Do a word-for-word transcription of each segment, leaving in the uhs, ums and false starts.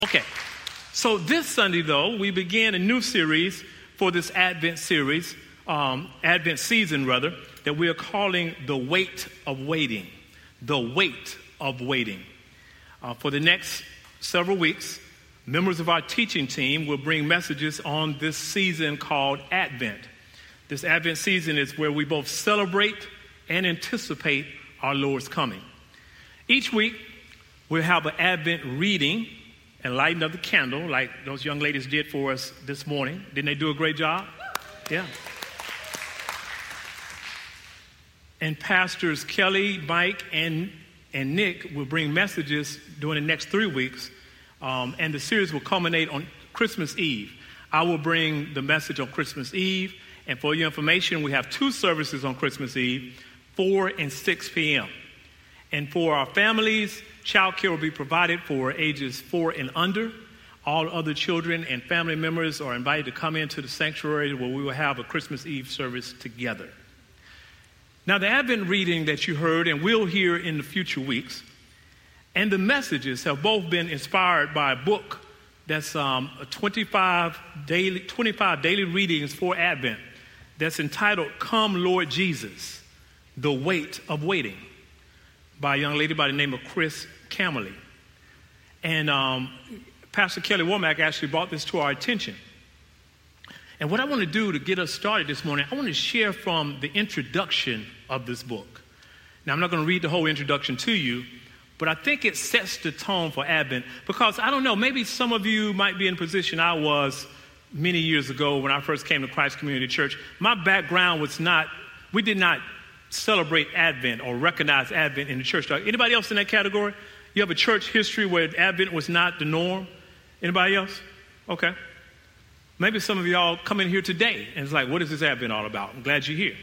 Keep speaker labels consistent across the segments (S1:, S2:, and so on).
S1: Okay, so this Sunday, though, we began a new series for this Advent series, um, Advent season, rather, that we are calling The Weight of Waiting. The Weight of Waiting. Uh, for the next several weeks, members of our teaching team will bring messages on this season called Advent. This Advent season is where we both celebrate and anticipate our Lord's coming. Each week, we'll have an Advent reading and lighting of the candle like those young ladies did for us this morning. Didn't they do a great job? Yeah. And Pastors Kelly, Mike, and, and Nick will bring messages during the next three weeks. Um, and the series will culminate on Christmas Eve. I will bring the message on Christmas Eve. And for your information, we have two services on Christmas Eve, four and six p.m. And for our families, child care will be provided for ages four and under. All other children and family members are invited to come into the sanctuary where we will have a Christmas Eve service together. Now, the Advent reading that you heard and will hear in the future weeks and the messages have both been inspired by a book that's um, a twenty-five daily, twenty-five daily readings for Advent that's entitled Come Lord Jesus, The Weight of Waiting, by a young lady by the name of Chris Camely. And um, Pastor Kelly Womack actually brought this to our attention. And what I want to do to get us started this morning, I want to share from the introduction of this book. Now, I'm not going to read the whole introduction to you, but I think it sets the tone for Advent because, I don't know, maybe some of you might be in a position I was many years ago when I first came to Christ Community Church. My background was not, we did not celebrate Advent or recognize Advent in the church. Anybody else in that category? You have a church history where Advent was not the norm? Anybody else? Okay. Maybe some of y'all come in here today and it's like, what is this Advent all about? I'm glad you're here.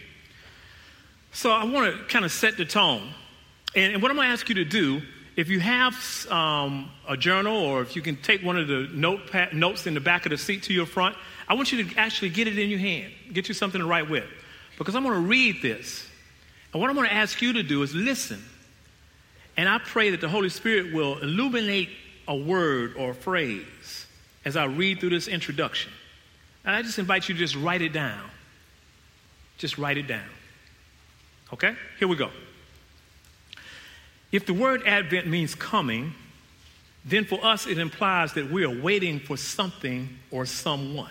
S1: So I want to kind of set the tone. And, and what I'm going to ask you to do, if you have um, a journal or if you can take one of the notepad, notes in the back of the seat to your front, I want you to actually get it in your hand. Get you something to write with. Because I'm going to read this. And what I'm going to ask you to do is listen. And I pray that the Holy Spirit will illuminate a word or a phrase as I read through this introduction. And I just invite you to just write it down. Just write it down. Okay? Here we go. If the word Advent means coming, then for us it implies that we are waiting for something or someone.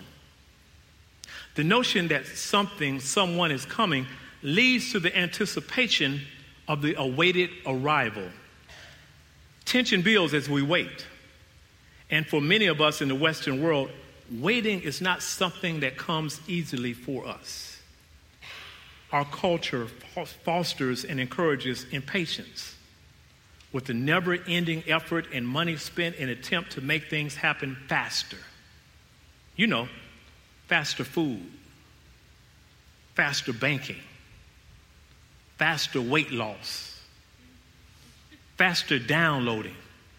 S1: The notion that something, someone is coming leads to the anticipation of the awaited arrival. Tension builds as we wait. And for many of us in the Western world, waiting is not something that comes easily for us. Our culture fosters and encourages impatience with the never-ending effort and money spent in an attempt to make things happen faster. You know, faster food, faster banking, faster weight loss, faster downloading.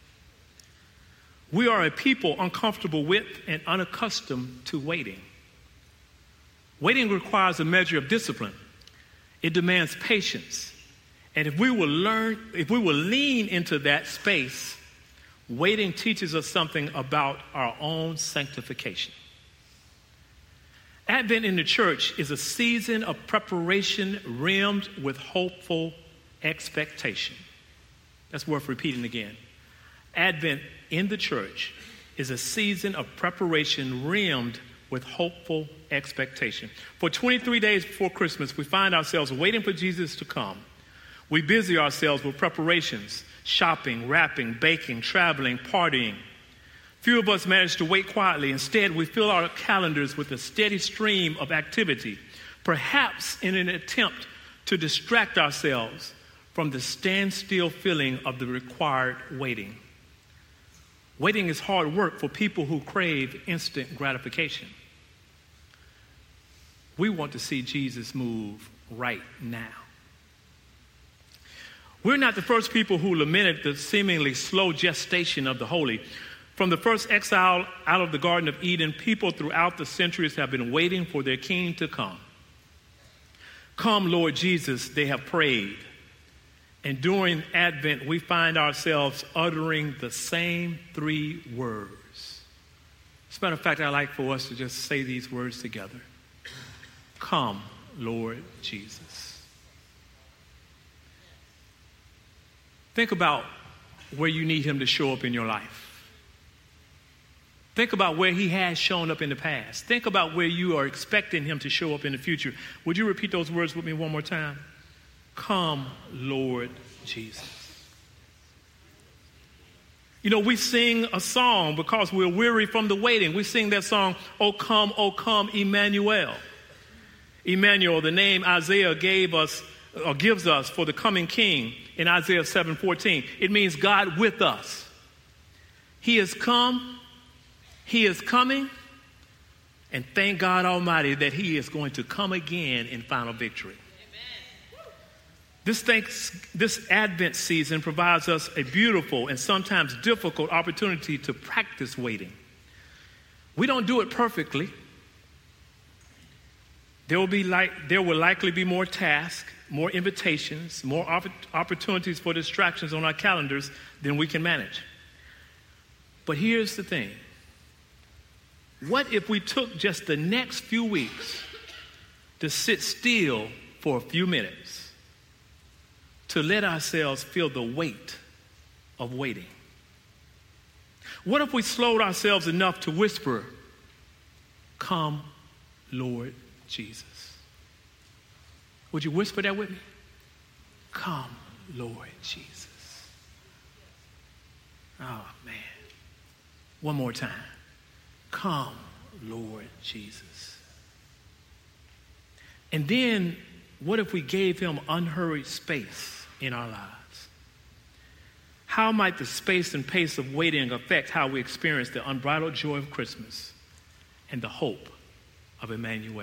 S1: We are a people uncomfortable with and unaccustomed to waiting. Waiting requires a measure of discipline. It demands patience. And if we will learn, if we will lean into that space, waiting teaches us something about our own sanctification. Advent in the church is a season of preparation rimmed with hopeful expectation. That's worth repeating again. Advent in the church is a season of preparation rimmed with hopeful expectation. For twenty-three days before Christmas, we find ourselves waiting for Jesus to come. We busy ourselves with preparations, shopping, wrapping, baking, traveling, partying. Few of us manage to wait quietly. Instead, we fill our calendars with a steady stream of activity, perhaps in an attempt to distract ourselves from the standstill feeling of the required waiting. Waiting is hard work for people who crave instant gratification. We want to see Jesus move right now. We're not the first people who lamented the seemingly slow gestation of the holy. From the first exile out of the Garden of Eden, people throughout the centuries have been waiting for their king to come. Come, Lord Jesus, they have prayed. And during Advent, we find ourselves uttering the same three words. As a matter of fact, I'd like for us to just say these words together. Come, Lord Jesus. Think about where you need him to show up in your life. Think about where he has shown up in the past. Think about where you are expecting him to show up in the future. Would you repeat those words with me one more time? Come, Lord Jesus. You know, we sing a song because we're weary from the waiting. We sing that song, "O come, O come, Emmanuel." Emmanuel, the name Isaiah gave us or gives us for the coming king in Isaiah seven fourteen. It means God with us. He has come. He is coming, and thank God Almighty that he is going to come again in final victory. Amen. This, thanks, this Advent season provides us a beautiful and sometimes difficult opportunity to practice waiting. We don't do it perfectly. There will be like there will likely be more tasks, more invitations, more opp- opportunities for distractions on our calendars than we can manage. But here's the thing. What if we took just the next few weeks to sit still for a few minutes, to let ourselves feel the weight of waiting? What if we slowed ourselves enough to whisper, "Come, Lord Jesus"? Would you whisper that with me? Come, Lord Jesus. Oh, man. One more time. Come, Lord Jesus. And then, what if we gave him unhurried space in our lives? How might the space and pace of waiting affect how we experience the unbridled joy of Christmas and the hope of Emmanuel?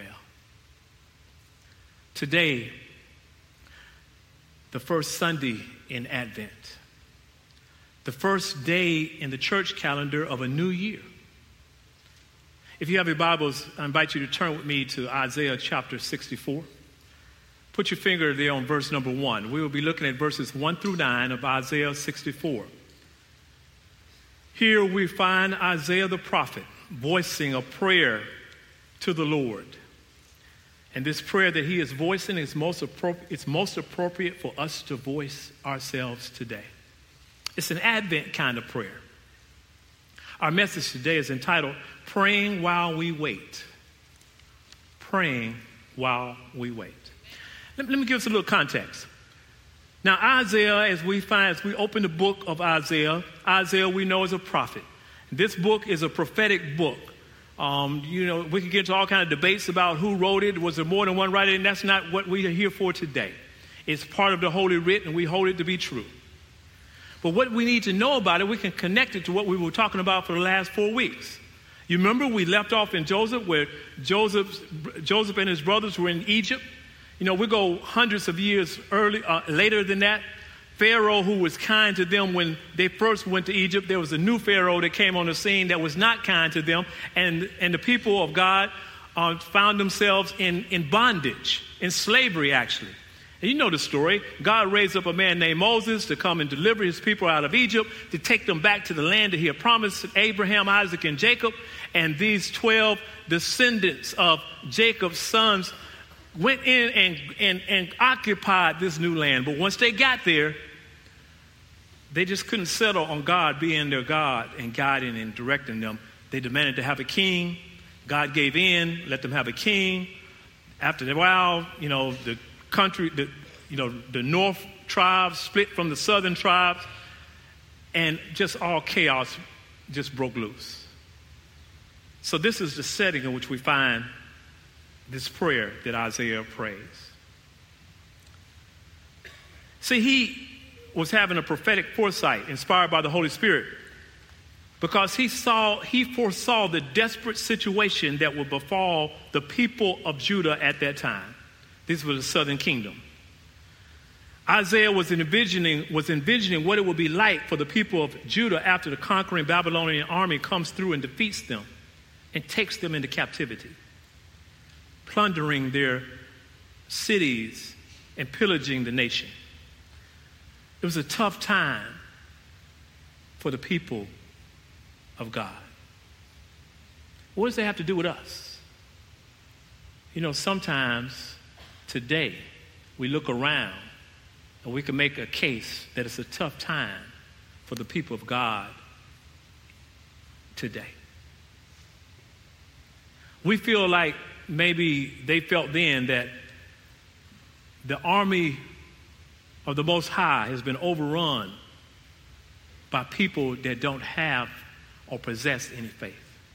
S1: Today, the first Sunday in Advent, the first day in the church calendar of a new year. If you have your Bibles, I invite you to turn with me to Isaiah chapter sixty-four. Put your finger there on verse number one. We will be looking at verses one through nine of Isaiah sixty-four. Here we find Isaiah the prophet voicing a prayer to the Lord. And this prayer that he is voicing is most appropriate, it's most appropriate for us to voice ourselves today. It's an Advent kind of prayer. Our message today is entitled, Praying While We Wait. Praying While We Wait. Let, let me give us a little context. Now, Isaiah, as we find, as we open the book of Isaiah, Isaiah we know is a prophet. This book is a prophetic book. Um, you know, we can get into all kinds of debates about who wrote it. Was there more than one writer? And that's not what we are here for today. It's part of the Holy Writ, and we hold it to be true. But what we need to know about it, we can connect it to what we were talking about for the last four weeks. You remember we left off in Joseph, where Joseph, Joseph and his brothers were in Egypt. You know, we go hundreds of years early, uh, later than that. Pharaoh, who was kind to them when they first went to Egypt, there was a new Pharaoh that came on the scene that was not kind to them. And, and the people of God uh, found themselves in, in bondage, in slavery, actually. And you know the story. God raised up a man named Moses to come and deliver his people out of Egypt, to take them back to the land that he had promised Abraham, Isaac, and Jacob. And these twelve descendants of Jacob's sons went in and, and, and occupied this new land. But once they got there, they just couldn't settle on God being their God and guiding and directing them. They demanded to have a king. God gave in, let them have a king. After a while, you know, the country, the, you know, the north tribes split from the southern tribes, and just all chaos just broke loose. So this is the setting in which we find this prayer that Isaiah prays. See, he was having a prophetic foresight inspired by the Holy Spirit because he saw, he foresaw the desperate situation that would befall the people of Judah at that time. This was the southern kingdom. Isaiah was envisioning, was envisioning what it would be like for the people of Judah after the conquering Babylonian army comes through and defeats them and takes them into captivity, plundering their cities and pillaging the nation. It was a tough time for the people of God. What does that have to do with us? You know, sometimes today we look around and we can make a case that it's a tough time for the people of God today. We feel like maybe they felt then that the army of the Most High has been overrun by people that don't have or possess any faith.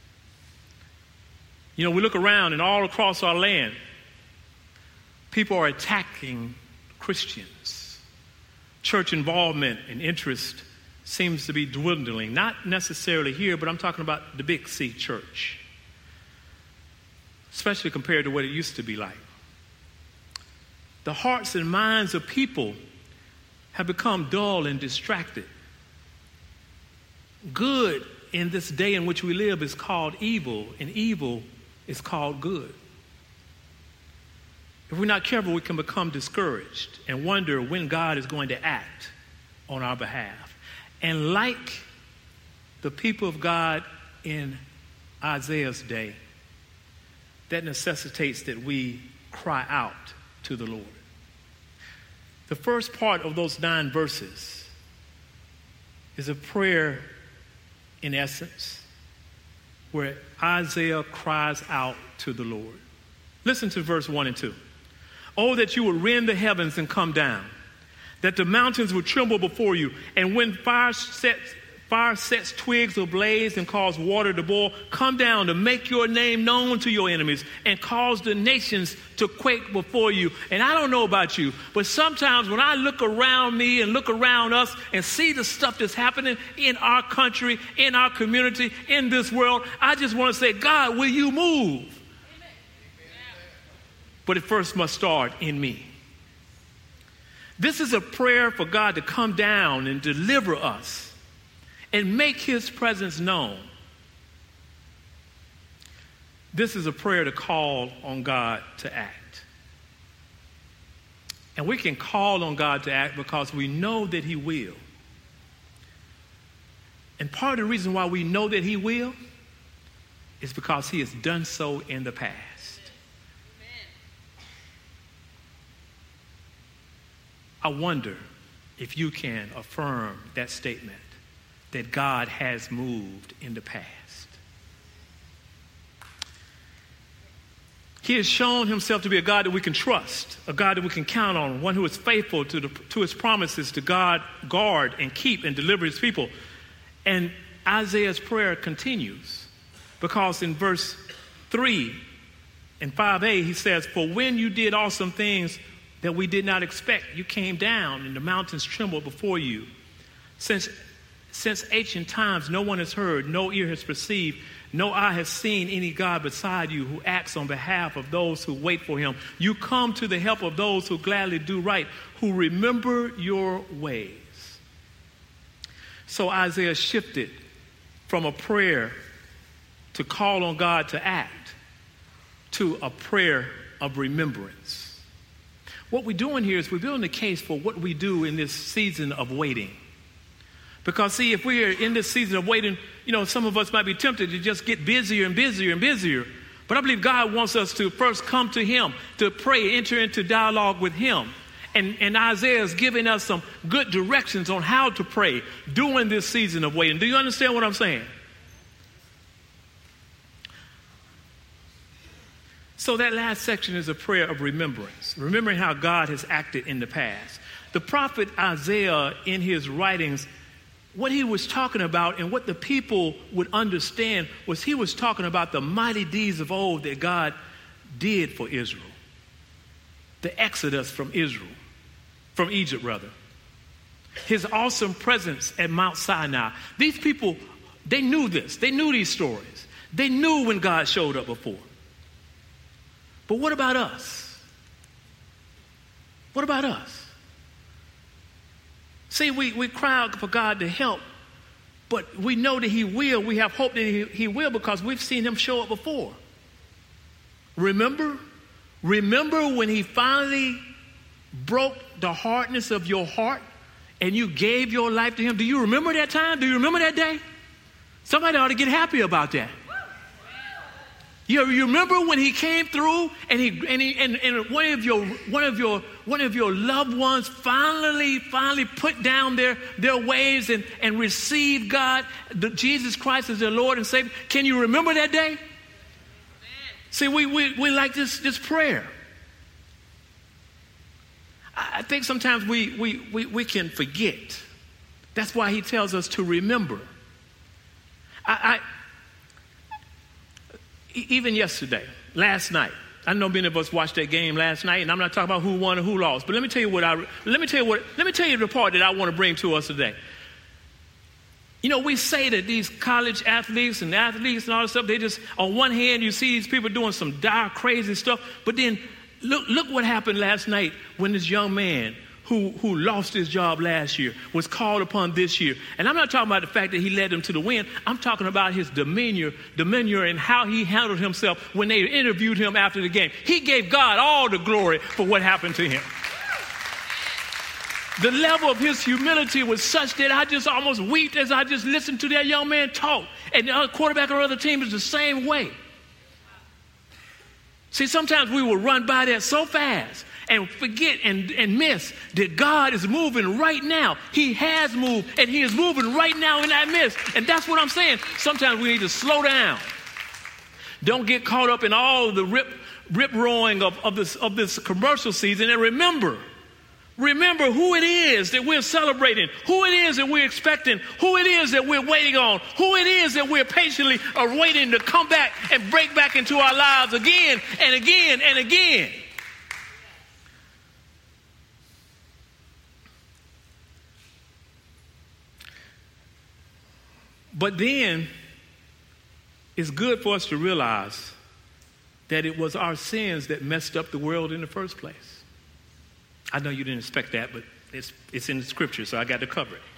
S1: You know, we look around and all across our land, people are attacking Christians. Church involvement and interest seems to be dwindling. Not necessarily here, but I'm talking about the Big C church, especially compared to what it used to be like. The hearts and minds of people have become dull and distracted. Good in this day in which we live is called evil, and evil is called good. If we're not careful, we can become discouraged and wonder when God is going to act on our behalf. And like the people of God in Isaiah's day, that necessitates that we cry out to the Lord. The first part of those nine verses is a prayer, in essence, where Isaiah cries out to the Lord. Listen to verse one and two. Oh, that you would rend the heavens and come down, that the mountains would tremble before you, and when fire sets, fire sets twigs ablaze and cause water to boil, come down to make your name known to your enemies and cause the nations to quake before you. And I don't know about you, but sometimes when I look around me and look around us and see the stuff that's happening in our country, in our community, in this world, I just want to say, God, will you move? Amen. But it first must start in me. This is a prayer for God to come down and deliver us and make his presence known. This is a prayer to call on God to act. And we can call on God to act because we know that he will. And part of the reason why we know that he will is because he has done so in the past. I wonder if you can affirm that statement, that God has moved in the past. He has shown himself to be a God that we can trust, a God that we can count on, one who is faithful to, the, to his promises to God, guard and keep and deliver his people. And Isaiah's prayer continues because in verse three and five a, he says, for when you did awesome things that we did not expect, you came down and the mountains trembled before you. Since Since ancient times, no one has heard, no ear has perceived, no eye has seen any God beside you who acts on behalf of those who wait for him. You come to the help of those who gladly do right, who remember your ways. So Isaiah shifted from a prayer to call on God to act to a prayer of remembrance. What we're doing here is we're building a case for what we do in this season of waiting. Because, see, if we are in this season of waiting, you know, some of us might be tempted to just get busier and busier and busier. But I believe God wants us to first come to him, to pray, enter into dialogue with him. And, and Isaiah is giving us some good directions on how to pray during this season of waiting. Do you understand what I'm saying? So that last section is a prayer of remembrance, remembering how God has acted in the past. The prophet Isaiah, in his writings, what he was talking about and what the people would understand was he was talking about the mighty deeds of old that God did for Israel. The exodus from Israel, from Egypt rather. His awesome presence at Mount Sinai. These people, they knew this. They knew these stories. They knew when God showed up before. But what about us? What about us? See, we, we cry out for God to help, but we know that he will. We have hope that he, he will because we've seen him show up before. Remember? Remember when he finally broke the hardness of your heart and you gave your life to him? Do you remember that time? Do you remember that day? Somebody ought to get happy about that. You, you remember when he came through and he and he and, and one of your one of your one of your loved ones finally finally put down their their ways and, and received God, the, Jesus Christ as their Lord and Savior. Can you remember that day? Amen. See, we we we like this this prayer. I, I think sometimes we we we we can forget. That's why he tells us to remember. I. I Even yesterday, last night, I know many of us watched that game last night, and I'm not talking about who won or who lost, but let me tell you what I let me tell you what let me tell you the part that I want to bring to us today. You know, we say that these college athletes and athletes and all this stuff, they just, on one hand, you see these people doing some dire, crazy stuff, but then look look what happened last night when this young man who, who lost his job last year was called upon this year. And I'm not talking about the fact that he led them to the win. I'm talking about his demeanor, demeanor and how he handled himself when they interviewed him after the game. He gave God all the glory for what happened to him. The level of his humility was such that I just almost wept as I just listened to that young man talk. And the other quarterback of the other team is the same way. See, sometimes we will run by that so fast and forget and, and miss that God is moving right now. He has moved, and he is moving right now in that midst. And that's what I'm saying. Sometimes we need to slow down. Don't get caught up in all the rip, rip roaring of, of, this, of this commercial season. And remember, remember who it is that we're celebrating, who it is that we're expecting, who it is that we're waiting on, who it is that we're patiently awaiting to come back and break back into our lives again and again and again. But then it's good for us to realize that it was our sins that messed up the world in the first place. I know you didn't expect that, but it's, it's in the scripture, so I got to cover it.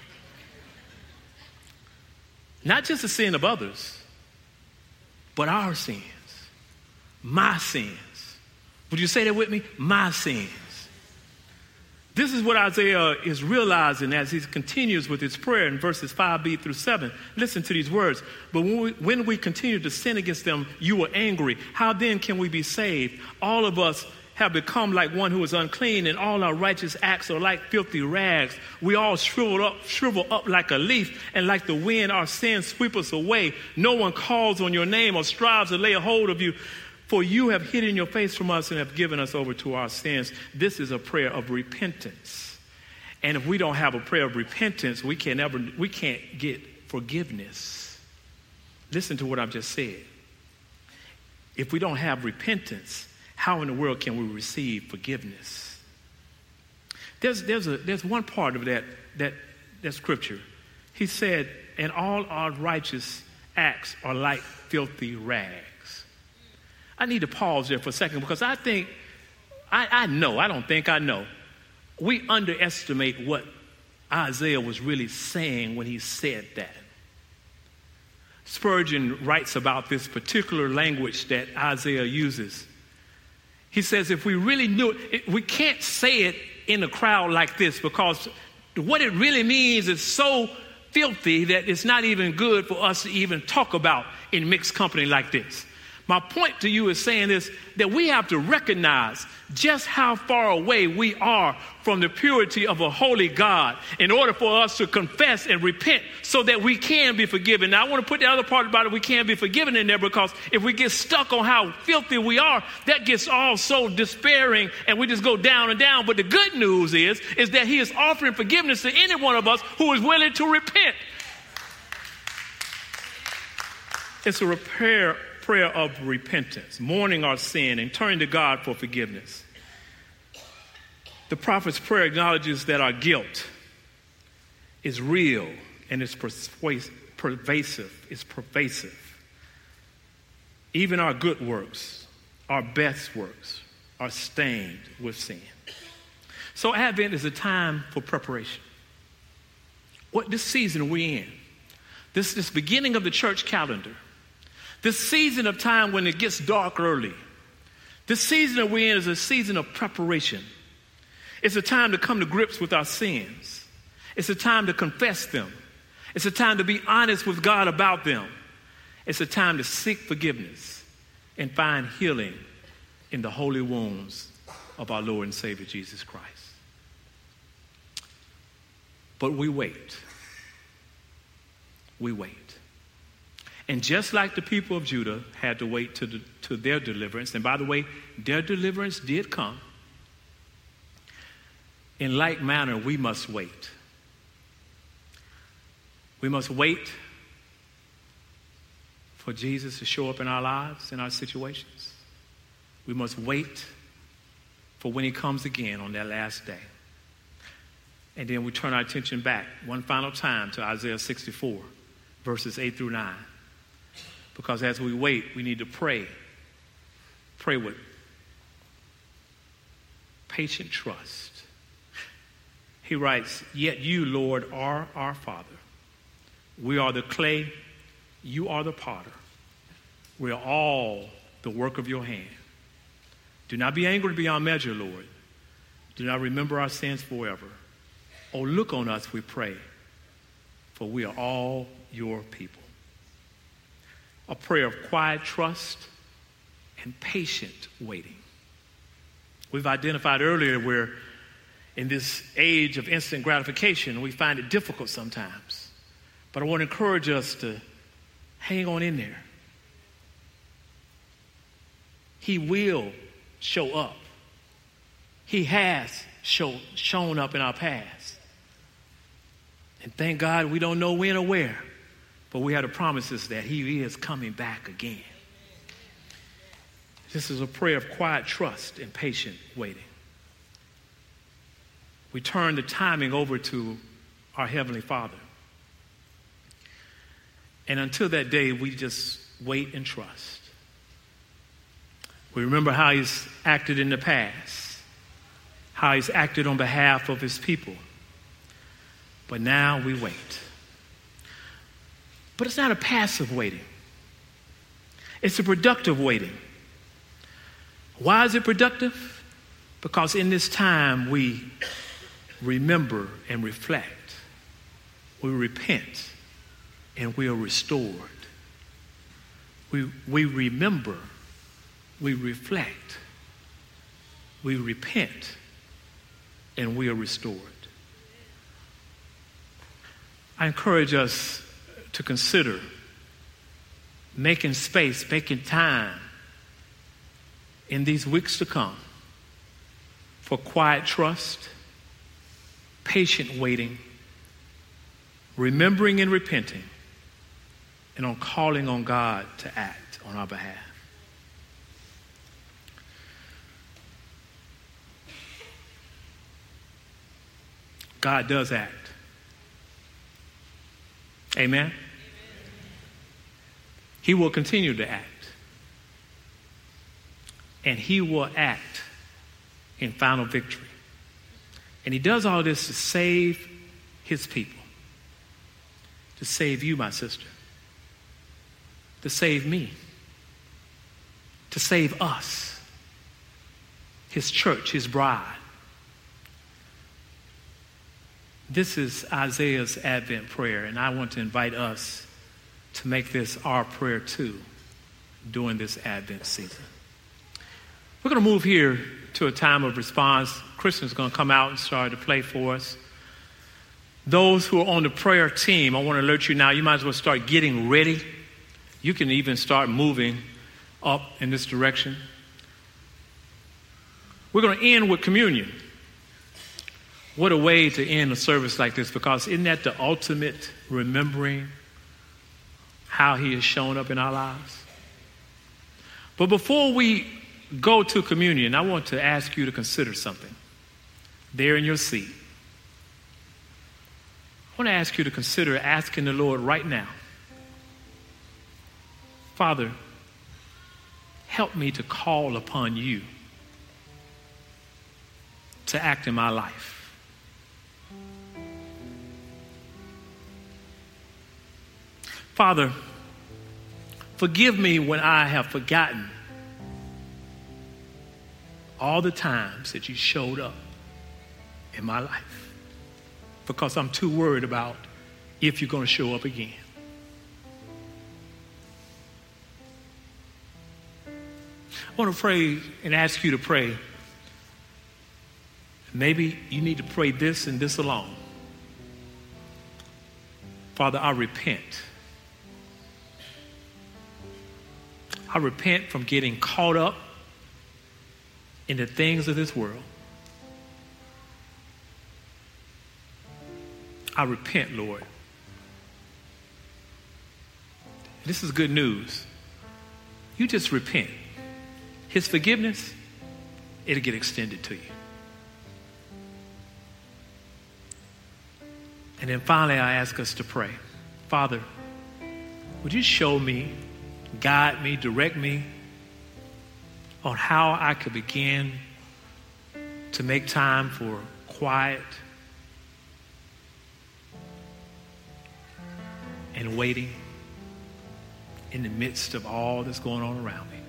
S1: Not just the sin of others, but our sins. My sins. Would you say that with me? My sins. This is what Isaiah is realizing as he continues with his prayer in verses five b through seven. Listen to these words. But when we, when we continue to sin against them, you are angry. How then can we be saved? All of us have become like one who is unclean, and all our righteous acts are like filthy rags. We all shrivel up, shrivel up like a leaf, and like the wind, our sins sweep us away. No one calls on your name or strives to lay a hold of you. For you have hidden your face from us and have given us over to our sins. This is a prayer of repentance. And if we don't have a prayer of repentance, we can never, we can't get forgiveness. Listen to what I've just said. If we don't have repentance, how in the world can we receive forgiveness? There's, there's, a, there's one part of that, that, that scripture. He said, and all our righteous acts are like filthy rags. I need to pause there for a second because I think, I, I know, I don't think I know. We underestimate what Isaiah was really saying when he said that. Spurgeon writes about this particular language that Isaiah uses. He says if we really knew it, we can't say it in a crowd like this because what it really means is so filthy that it's not even good for us to even talk about in mixed company like this. My point to you is saying this, that we have to recognize just how far away we are from the purity of a holy God in order for us to confess and repent so that we can be forgiven. Now, I want to put the other part about it, we can be forgiven in there, because if we get stuck on how filthy we are, that gets all so despairing and we just go down and down. But the good news is, is that he is offering forgiveness to any one of us who is willing to repent. It's a repair prayer of repentance, mourning our sin and turning to God for forgiveness. The prophet's prayer acknowledges that our guilt is real and it's pervasive. It's pervasive. Even our good works, our best works, are stained with sin. So Advent is a time for preparation. What this season we're in, this this beginning of the church calendar, this season of time when it gets dark early, this season that we're in is a season of preparation. It's a time to come to grips with our sins. It's a time to confess them. It's a time to be honest with God about them. It's a time to seek forgiveness. and find healing in the holy wounds of our Lord and Savior Jesus Christ. But we wait. We wait. And just like the people of Judah had to wait to, the, to their deliverance, and by the way, their deliverance did come, in like manner, we must wait. We must wait for Jesus to show up in our lives, in our situations. We must wait for when he comes again on that last day. And then we turn our attention back one final time to Isaiah sixty-four, verses eight through nine. Because as we wait, we need to pray. Pray with patient trust. He writes, "Yet you, Lord, are our Father. We are the clay, you are the potter. We are all the work of your hand. Do not be angry beyond measure, Lord. Do not remember our sins forever. Oh, look on us, we pray, for we are all your people." A prayer of quiet trust and patient waiting. We've identified earlier where in this age of instant gratification, we find it difficult sometimes. But I want to encourage us to hang on in there. He will show up. He has show, shown up in our past. And thank God we don't know when or where, but we have the promises that he is coming back again. This is a prayer of quiet trust and patient waiting. We turn the timing over to our Heavenly Father. And until that day, we just wait and trust. We remember how he's acted in the past, how he's acted on behalf of his people. But now we wait. But it's not a passive waiting. It's a productive waiting. Why is it productive? Because in this time we remember and reflect. We repent and we are restored. We, we remember, we reflect, we repent, and we are restored. I encourage us to consider making space, making time in these weeks to come for quiet trust, patient waiting, remembering and repenting, and on calling on God to act on our behalf. God does act. Amen? Amen? He will continue to act. And he will act in final victory. And he does all this to save his people. To save you, my sister. To save me. To save us. His church, his bride. This is Isaiah's Advent prayer, and I want to invite us to make this our prayer too during this Advent season. We're going to move here to a time of response. Kristen's going to come out and start to play for us. Those who are on the prayer team, I want to alert you now, you might as well start getting ready. You can even start moving up in this direction. We're going to end with communion. What a way to end a service like this, because isn't that the ultimate remembering how he has shown up in our lives? But before we go to communion, I want to ask you to consider something there in your seat. I want to ask you to consider asking the Lord right now, Father, help me to call upon you to act in my life. Father, forgive me when I have forgotten all the times that you showed up in my life, because I'm too worried about if you're going to show up again. I want to pray and ask you to pray. Maybe you need to pray this and this alone. Father, I repent. I repent from getting caught up in the things of this world. I repent, Lord. This is good news. You just repent. His forgiveness, it'll get extended to you. And then finally, I ask us to pray. Father, would you show me, guide me, direct me on how I could begin to make time for quiet and waiting in the midst of all that's going on around me.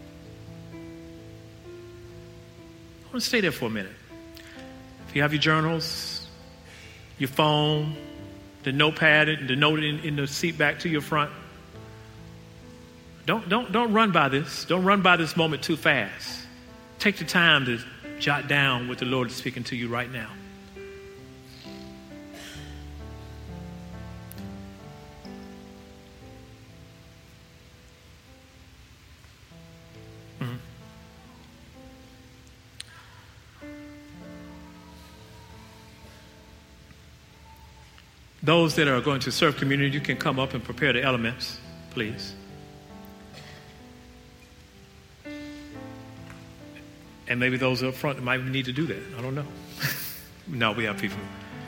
S1: I want to stay there for a minute. If you have your journals, your phone, the notepad, and the note in, in the seat back to your front, don't, don't, don't run by this. Don't run by this moment too fast. Take the time to jot down what the Lord is speaking to you right now. Those that are going to serve communion, you can come up and prepare the elements, please. And maybe those up front might need to do that. I don't know. No, we have people.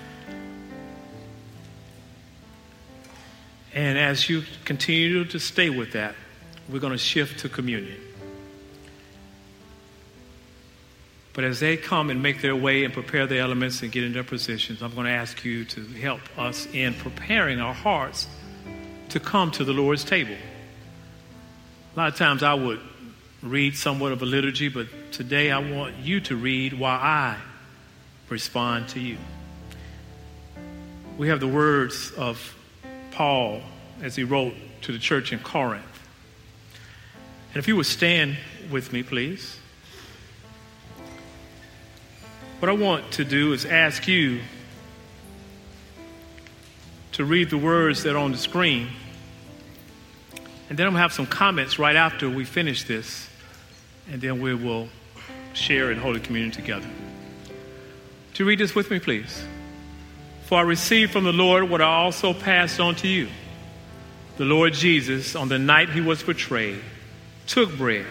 S1: And as you continue to stay with that, we're going to shift to communion. But as they come and make their way and prepare the elements and get in their positions, I'm going to ask you to help us in preparing our hearts to come to the Lord's table. A lot of times I would read somewhat of a liturgy, but today I want you to read while I respond to you. We have the words of Paul as he wrote to the church in Corinth. And if you would stand with me, please. What I want to do is ask you to read the words that are on the screen. And then I'm going to have some comments right after we finish this. And then we will share in Holy Communion together. Would you read this with me, please? For I received from the Lord what I also passed on to you. The Lord Jesus, on the night he was betrayed, took bread.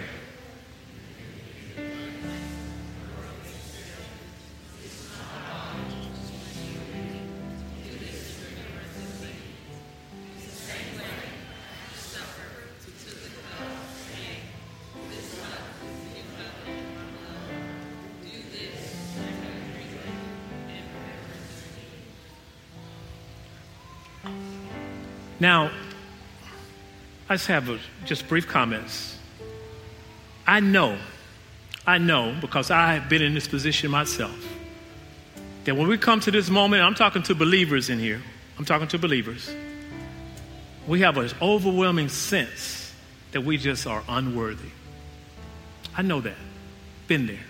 S1: Now, I just have a, just brief comments. I know, I know, because I have been in this position myself, that when we come to this moment, I'm talking to believers in here, I'm talking to believers, we have an overwhelming sense that we just are unworthy. I know that. Been there.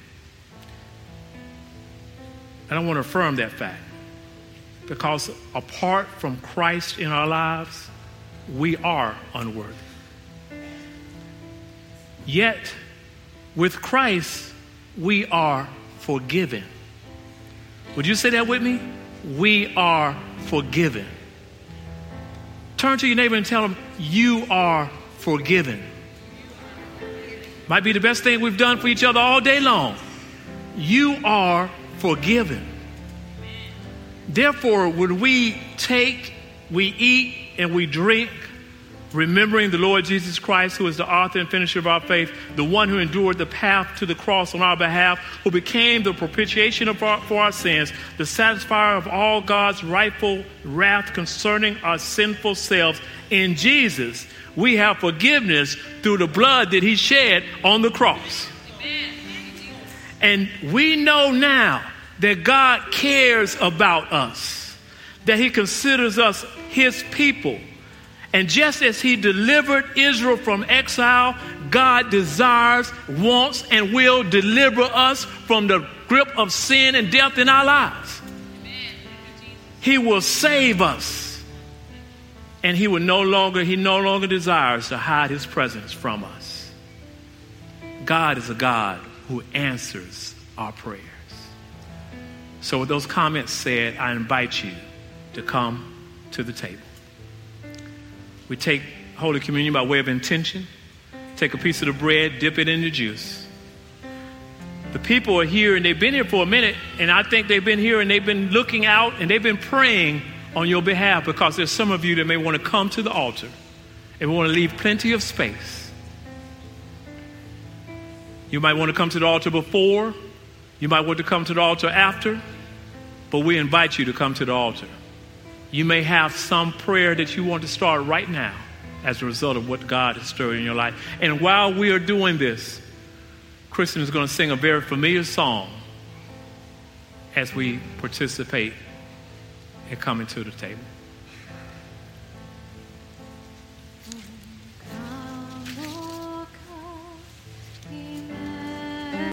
S1: And I want to affirm that fact. Because apart from Christ in our lives, we are unworthy. Yet, with Christ, we are forgiven. Would you say that with me? We are forgiven. Turn to your neighbor and tell them, you are forgiven. Might be the best thing we've done for each other all day long. You are forgiven. Therefore, when we take, we eat, and we drink, remembering the Lord Jesus Christ, who is the author and finisher of our faith, the one who endured the path to the cross on our behalf, who became the propitiation of our, for our sins, the satisfier of all God's rightful wrath concerning our sinful selves. In Jesus, we have forgiveness through the blood that he shed on the cross. And we know now that God cares about us, that he considers us his people, And just as he delivered Israel from exile, God desires, wants, and will deliver us from the grip of sin and death in our lives. He will save us. And he will no longer, he no longer desires to hide his presence from us. God is a God who answers our prayers. So with those comments said, I invite you to come to the table. We take Holy Communion by way of intention. Take a piece of the bread, dip it in the juice. The people are here and they've been here for a minute, and I think they've been here and they've been looking out and they've been praying on your behalf, because there's some of you that may want to come to the altar and we want to leave plenty of space. You might want to come to the altar before, you might want to come to the altar after, but we invite you to come to the altar. You may have some prayer that you want to start right now as a result of what God has stirred in your life. And while we are doing this, Kristen is going to sing a very familiar song as we participate in coming to the table.